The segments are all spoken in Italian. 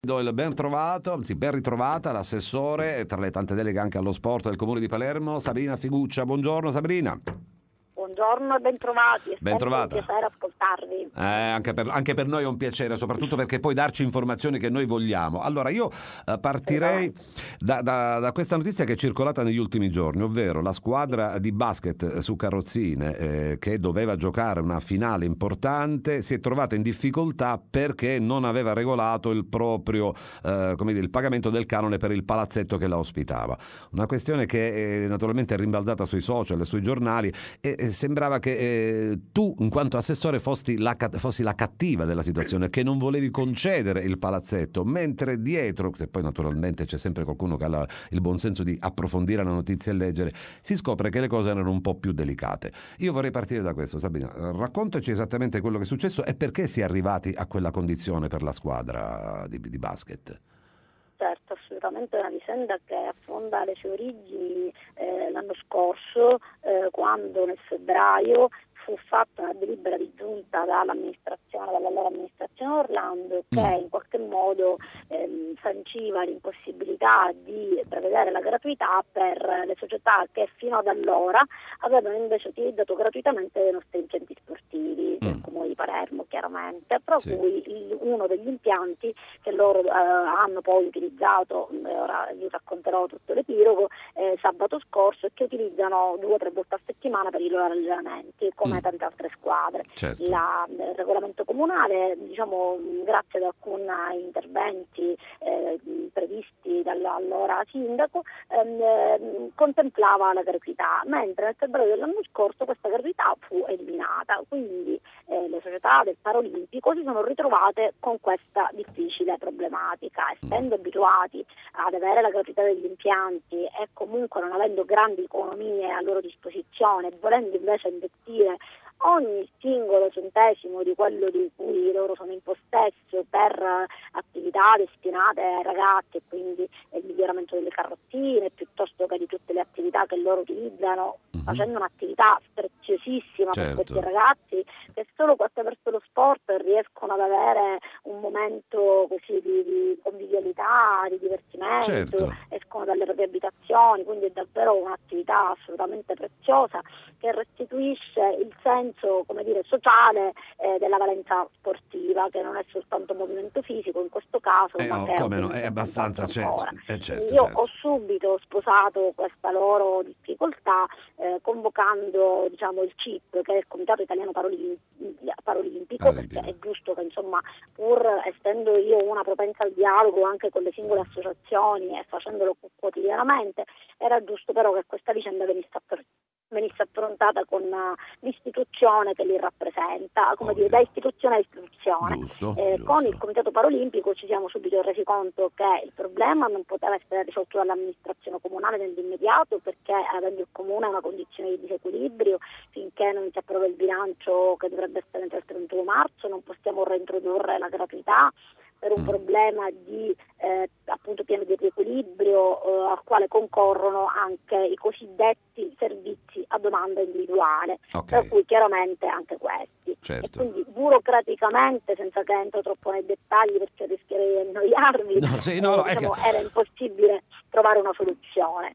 Do il ben trovato, anzi ben ritrovata l'assessore, tra le tante deleghe anche allo sport del Comune di Palermo, Sabrina Figuccia. Buongiorno Sabrina. Buongiorno e bentrovati, è Ben sempre un trovata. piacere ascoltarvi. Anche per noi è un piacere, soprattutto perché puoi darci informazioni che noi vogliamo. Allora io partirei da questa notizia che è circolata negli ultimi giorni, ovvero la squadra di basket su carrozzine che doveva giocare una finale importante si è trovata in difficoltà perché non aveva regolato il proprio il pagamento del canone per il palazzetto che la ospitava. Una questione che naturalmente è rimbalzata sui social e sui giornali e sembrava che tu in quanto assessore fossi la cattiva della situazione, che non volevi concedere il palazzetto, mentre dietro, se poi naturalmente c'è sempre qualcuno che ha il buon senso di approfondire la notizia e leggere, si scopre che le cose erano un po' più delicate. Io vorrei partire da questo, Sabrina, raccontaci esattamente quello che è successo e perché si è arrivati a quella condizione per la squadra di basket. Certo, assolutamente è una vicenda che affonda le sue origini l'anno scorso, quando nel febbraio fu fatta una delibera di giunta dall'allora amministrazione Orlando che in qualche modo sanciva l'impossibilità di prevedere la gratuità per le società che fino ad allora avevano invece utilizzato gratuitamente i nostri impianti sportivi del Comune di Palermo, chiaramente, per cui uno degli impianti che loro hanno poi utilizzato, ora vi racconterò tutto l'epilogo, sabato scorso, e che utilizzano 2 o 3 volte a settimana per i loro allenamenti, come tante altre squadre. Certo. Il regolamento comunale, grazie ad alcuni interventi previsti dall'allora sindaco, contemplava la gratuità, mentre nel febbraio dell'anno scorso questa gratuità fu eliminata, quindi le società del Paralimpico si sono ritrovate con questa difficile problematica, essendo abituati ad avere la gratuità degli impianti e comunque non avendo grandi economie a loro disposizione, volendo invece investire ogni singolo centesimo di quello di cui loro sono in possesso per attività destinate ai ragazzi, e quindi il miglioramento delle carrozzine piuttosto che di tutte le attività che loro utilizzano, facendo un'attività preziosissima per questi ragazzi che solo attraverso lo sport riescono ad avere un momento così di convivialità, di divertimento, escono dalle proprie abitazioni, quindi è davvero un'attività assolutamente preziosa che restituisce il senso sociale della valenza sportiva, che non è soltanto movimento fisico in questo caso, ma che è abbastanza certo. Io ho subito sposato questa loro difficoltà convocando il CIP, che è il Comitato Italiano Paralimpico, perché è giusto che pur essendo io una propensa al dialogo anche con le singole associazioni e facendolo quotidianamente, era giusto però che questa vicenda venisse affrontata con l'istituzione che li rappresenta, da istituzione a istituzione. Giusto. Con il Comitato Paralimpico ci siamo subito resi conto che il problema non poteva essere risolto dall'amministrazione comunale nell'immediato, perché avendo il comune una condizione di disequilibrio, finché non si approva il bilancio che dovrebbe essere entro il 31 marzo, non possiamo reintrodurre la gratuità per un problema di pieno di riequilibrio al quale concorrono anche i cosiddetti servizi a domanda individuale, per cui chiaramente anche questi. E quindi burocraticamente, senza che entro troppo nei dettagli perché rischierei di annoiarvi, era impossibile trovare una soluzione.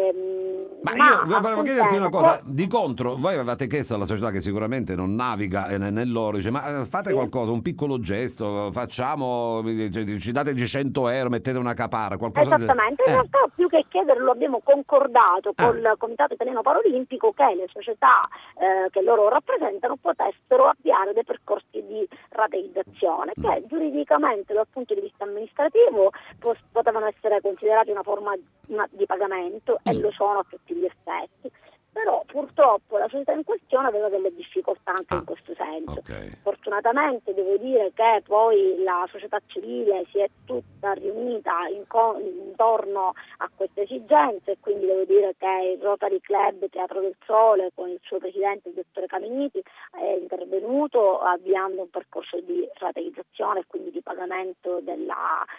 Ma io volevo chiederti una cosa, di contro, voi avevate chiesto alla società, che sicuramente non naviga nell'oro, dice, ma fate qualcosa, un piccolo gesto, facciamo, ci date 100 euro, mettete una caparra, qualcosa. Esattamente, in realtà più che chiederlo abbiamo concordato col Comitato Italiano Paralimpico che le società che loro rappresentano potessero avviare dei percorsi di rateizzazione che giuridicamente dal punto di vista amministrativo potevano essere considerati una forma di pagamento e lo sono a tutti gli effetti. Però purtroppo la società in questione aveva delle difficoltà anche in questo senso. Fortunatamente devo dire che poi la società civile si è tutta riunita intorno a queste esigenze, e quindi devo dire che il Rotary Club Teatro del Sole con il suo presidente, il dottore Cameniti, è intervenuto avviando un percorso di rateizzazione e quindi di pagamento delle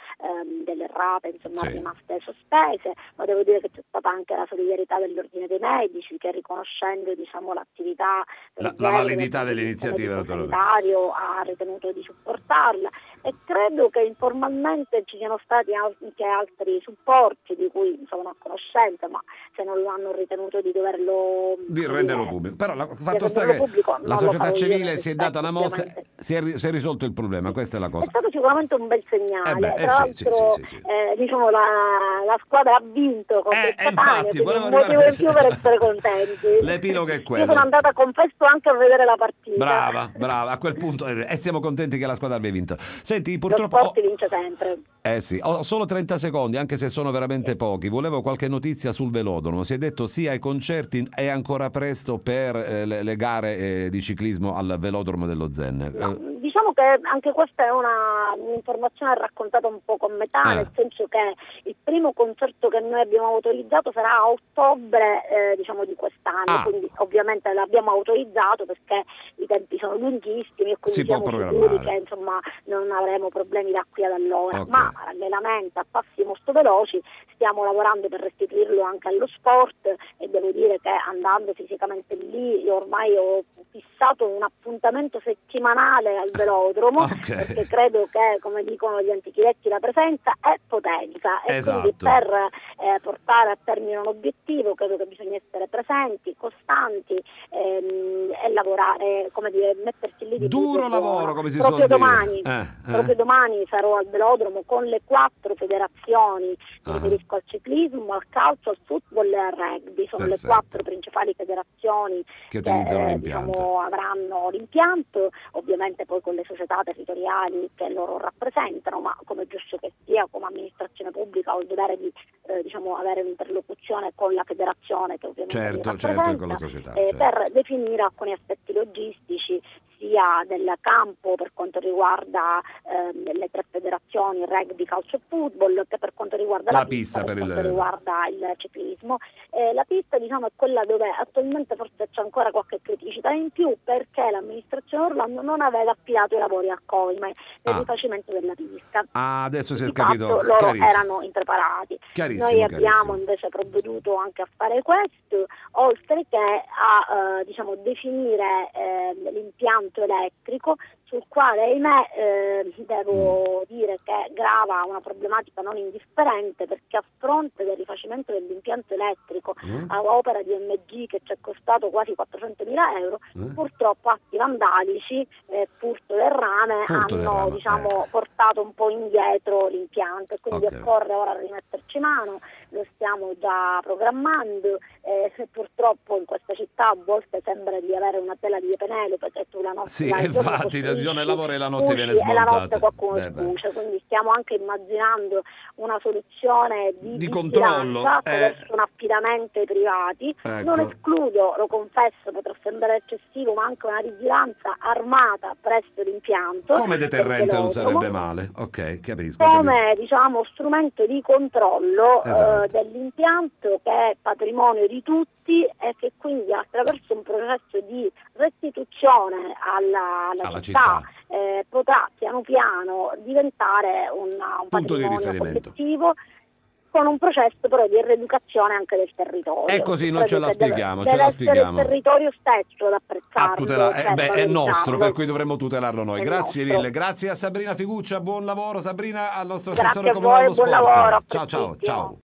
rate rimaste sospese, ma devo dire che c'è stata anche la solidarietà dell'Ordine dei Medici, che riconoscendo l'attività la validità dell'iniziativa sanitario ha ritenuto di supportarla, e credo che informalmente ci siano stati anche altri supporti di cui non sono a conoscenza, ma se non lo hanno ritenuto di doverlo di renderlo pubblico. Però il fatto sta renderlo che pubblico, la non lo società farò io nel civile si è data rispetto, una mossa, ovviamente. si è risolto il problema, questa è la È cosa. stato sicuramente un bel segnale, tra Sì, l'altro sì. diciamo la squadra ha vinto con Catania, Infatti, quindi volevo un motivo arrivare in più per essere contenti. l'epilogo è Io quello. sono andata, confesso, anche a vedere la partita. Brava, a quel punto e siamo contenti che la squadra abbia vinto. Senti, Lo purtroppo sport vince sempre. sì, ho solo 30 secondi, anche se sono veramente pochi. Volevo qualche notizia sul velodromo. Si è detto sì ai concerti, è ancora presto per le gare di ciclismo al velodromo dello Zen. No, diciamo che anche questa è un'informazione raccontata un po' con metà, nel senso che il primo concerto che noi abbiamo autorizzato sarà a ottobre diciamo di quest'anno, quindi ovviamente l'abbiamo autorizzato perché i tempi sono lunghissimi e quindi si può siamo sicuri programmare. che insomma non avremo problemi da qui ad allora, Ok. ma parallelamente a passi molto veloci stiamo lavorando per restituirlo anche allo sport e devo dire che andando fisicamente lì io ormai ho fissato un appuntamento settimanale al velodromo perché credo che, come dicono gli antichi vecchi, la presenza è potenza e quindi per portare a termine un obiettivo credo che bisogna essere presenti, costanti e lavorare, come dire, mettersi lì di duro lavoro, come si suol proprio dire. domani. Proprio domani sarò al velodromo con le 4 federazioni, mi riferisco al ciclismo, al calcio, al football e al rugby, sono le 4 principali federazioni che utilizzano l'impianto. Diciamo, avranno l'impianto, ovviamente poi con le società territoriali che loro rappresentano, ma come giusto che sia, come amministrazione pubblica ho il dovere di diciamo, avere un'interlocuzione con la federazione che ovviamente mi rappresenta, con la società, per definire alcuni aspetti logistici sia del campo per quanto riguarda le 3 federazioni, rugby, calcio e football, che per quanto riguarda la pista per quanto riguarda il ciclismo. La pista diciamo è quella dove attualmente forse c'è ancora qualche criticità in più perché l'amministrazione Orlando non aveva affidato i lavori a Colme per il rifacimento della pista. Adesso si è Di capito, fatto loro erano impreparati. Noi abbiamo invece provveduto anche a fare questo, oltre che a diciamo, definire l'impianto elettrico sul quale ahimè devo dire che grava una problematica non indifferente perché a fronte del rifacimento dell'impianto elettrico a opera di MG che ci è costato quasi 400.000 euro, purtroppo atti vandalici, furto del rame hanno diciamo, portato un po' indietro l'impianto e quindi occorre ora rimetterci mano, lo stiamo già programmando purtroppo in questa città a volte sembra di avere una tela di Penelope che tu la notte infatti il giorno lavoro e la notte viene smontata e la notte qualcuno sbucia, quindi stiamo anche immaginando una soluzione di controllo attraverso un affidamento ai privati. Non escludo, lo confesso, potrà sembrare eccessivo, ma anche una vigilanza armata presso l'impianto come deterrente non sarebbe male, capisco come diciamo strumento di controllo dell'impianto che è patrimonio di tutti e che quindi attraverso un processo di restituzione alla città potrà piano piano diventare un punto di patrimonio riferimento collettivo con un processo però di rieducazione anche del territorio. È così, noi ce la spieghiamo. Deve essere il territorio stesso ad apprezzarlo. È nostro, per cui dovremmo tutelarlo noi. Grazie nostro. mille, grazie a Sabrina Figuccia, buon lavoro Sabrina, al nostro Grazie assessore a comunale voi, allo buon sport. lavoro, Ciao.